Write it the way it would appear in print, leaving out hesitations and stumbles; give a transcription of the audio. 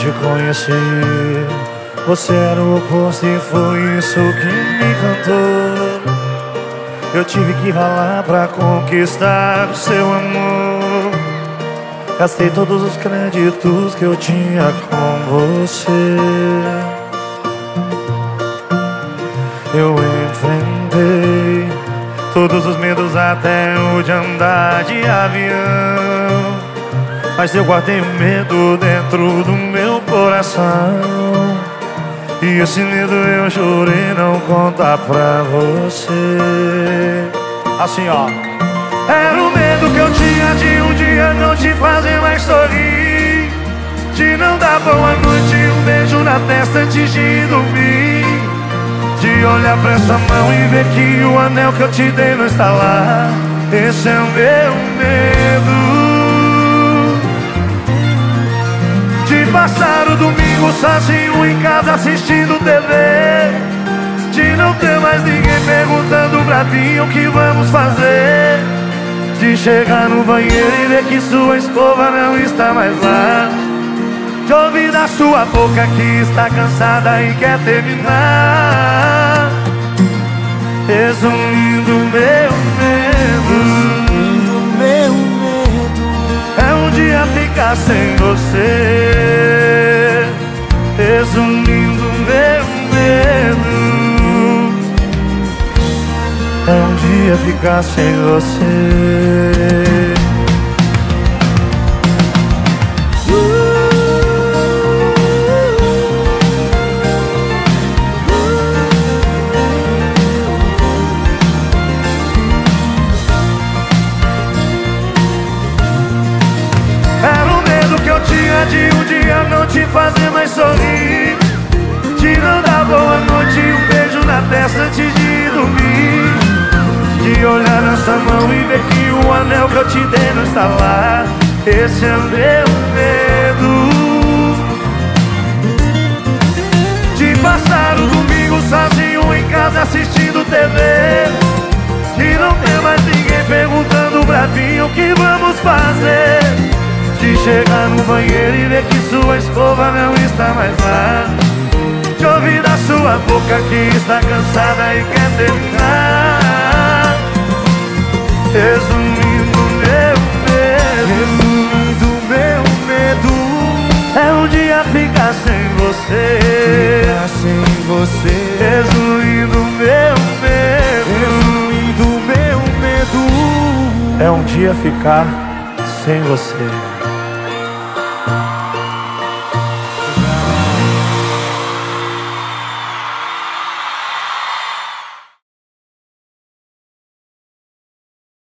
te conheci, você era o oposto e foi isso que me encantou. Eu tive que ralar pra conquistar o seu amor. Gastei todos os créditos que eu tinha com você. Eu enfrentei todos os medos, até o de andar de avião. Mas eu guardei o medo dentro do meu coração, e esse medo eu jurei não contar pra você. Assim ó. Era o medo que eu tinha de um dia não te fazer mais sorrir, de não dar boa noite e um beijo na testa antes de dormir, de olhar pra essa mão e ver que o anel que eu te dei não está lá. Esse é o meu medo. De passar o domingo sozinho em casa assistindo TV, de não ter mais ninguém perguntando pra mim o que vamos fazer, de chegar no banheiro e ver que sua escova não está mais lá, de ouvir da sua boca que está cansada e quer terminar. Resumindo meu medo, é um dia ficar sem você. Resumindo meu medo, é um dia ficar sem você. De um dia não te fazer mais sorrir, de não dar boa noite e um beijo na testa antes de dormir, de olhar nessa mão e ver que o anel que eu te dei não está lá. Esse é o meu medo. De passar o domingo sozinho em casa assistindo TV, de não ter mais ninguém perguntando pra mim o que vamos fazer, de chegar no banheiro e ver que sua escova não está mais lá, de ouvir da sua boca que está cansada e quer terminar. Resumindo meu medo, é um dia ficar sem você. Resumindo meu medo, é um dia ficar sem você.